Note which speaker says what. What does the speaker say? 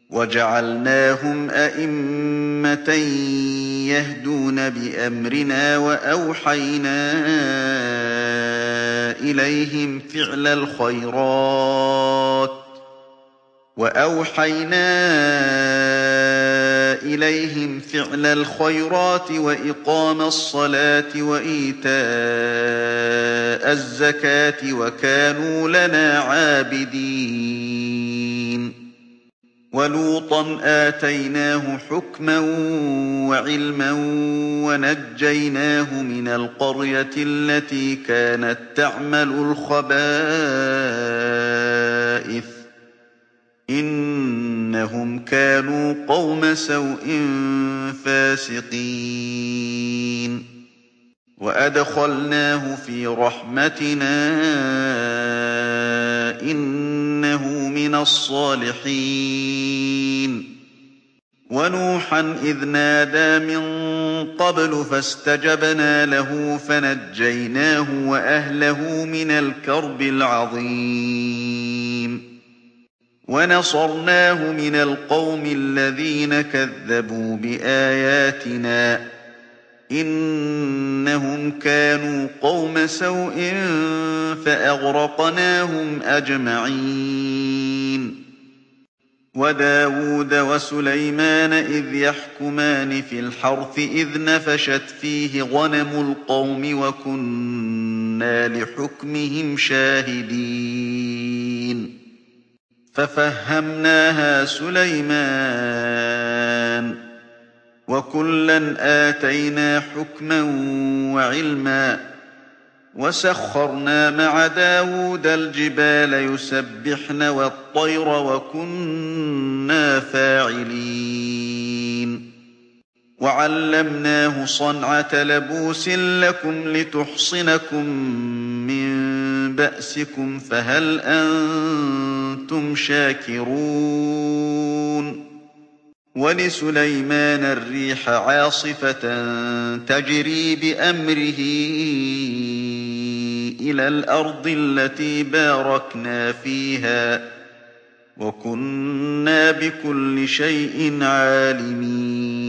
Speaker 1: وَجَعَلْنَاهُمْ أَئِمَّةً يَهْدُونَ بِأَمْرِنَا وَأَوْحَيْنَا إِلَيْهِمْ فِعْلَ الْخَيْرَاتِ وَإِقَامَ الصَّلَاةِ وَإِيتَاءَ الزَّكَاةِ وَكَانُوا لَنَا عَابِدِينَ وَلُوطًا آتَيْنَاهُ حُكْمًا وَعِلْمًا وَنَجَّيْنَاهُ مِنَ الْقَرْيَةِ الَّتِي كَانَت تَّعْمَلُ الْخَبَائِثَ ۗ إِنَّهُمْ كَانُوا قَوْمَ سَوْءٍ فَاسِقِينَ وَأَدْخَلْنَاهُ فِي رَحْمَتِنَا ۖ إِنَّهُ مِنَ الصَّالِحِينَ وَنُوحًا إِذْ نَادَىٰ مِن قَبْلُ فَاسْتَجَبْنَا لَهُ فَنَجَّيْنَاهُ وَأَهْلَهُ مِنَ الْكَرْبِ الْعَظِيمِ وَنَصَرْنَاهُ مِنَ الْقَوْمِ الَّذِينَ كَذَّبُوا بِآيَاتِنَا ۚ إِنَّهُمْ كَانُوا قَوْمَ سَوْءٍ فَأَغْرَقْنَاهُمْ أَجْمَعِينَ وَدَاوُودَ وَسُلَيْمَانَ إِذْ يَحْكُمَانِ فِي الْحَرْثِ إِذْ نَفَشَتْ فِيهِ غَنَمُ الْقَوْمِ وَكُنَّا لِحُكْمِهِمْ شَاهِدِينَ فَفَهَّمْنَاهَا سُلَيْمَانَ ۚ وَكُلًّا آتَيْنَا حُكْمًا وَعِلْمًا ۚ وَسَخَّرْنَا مَعَ دَاوُودَ الْجِبَالَ يُسَبِّحْنَ وَالطَّيْرَ وَكُنَّا فَاعِلِينَ وَعَلَّمْنَاهُ صَنْعَةَ لَبُوسٍ لَّكُمْ لِتُحْصِنَكُم مِّن بَأْسِكُمْ ۖ فَهَلْ أَنتُمْ شَاكِرُونَ وَلِسُلَيْمَانَ الرِّيحَ عَاصِفَةً تَجْرِي بِأَمْرِهِ إِلَى الْأَرْضِ الَّتِي بَارَكْنَا فِيهَا ۚ وَكُنَّا بِكُلِّ شَيْءٍ عَالِمِينَ